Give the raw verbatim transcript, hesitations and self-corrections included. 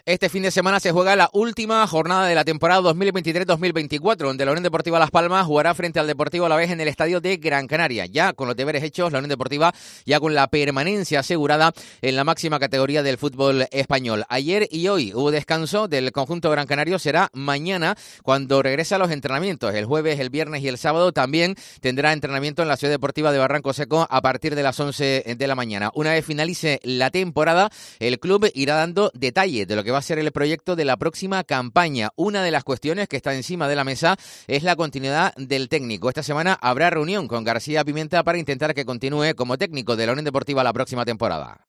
Este fin de semana se juega la última jornada de la temporada dos mil veintitrés dos mil veinticuatro, donde la Unión Deportiva Las Palmas jugará frente al Deportivo Alavés en el estadio de Gran Canaria. Ya con los deberes hechos, la Unión Deportiva ya con la permanencia asegurada en la máxima categoría del fútbol español. Ayer y hoy hubo descanso del conjunto gran canario, será mañana cuando regrese a los entrenamientos. El jueves, el viernes y el sábado también tendrá entrenamiento en la Ciudad Deportiva de Barranco Seco a partir de las once de la mañana. Una vez finalice la temporada, el club irá dando detalles de lo que va a ser el proyecto de la próxima campaña. Una de las cuestiones que está encima de la mesa es la continuidad del técnico. Esta semana habrá reunión con García Pimienta para intentar que continúe como técnico de la Unión Deportiva la próxima temporada.